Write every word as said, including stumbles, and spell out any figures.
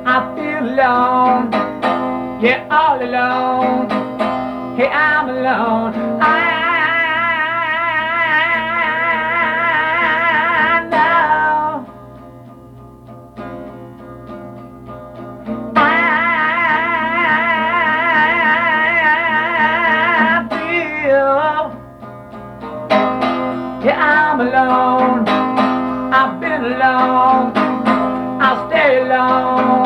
I feel alone, yeah, all alone. Hey, I'm alone. I know. I feel, yeah, I'm alone. I've been alone. I'll stay alone.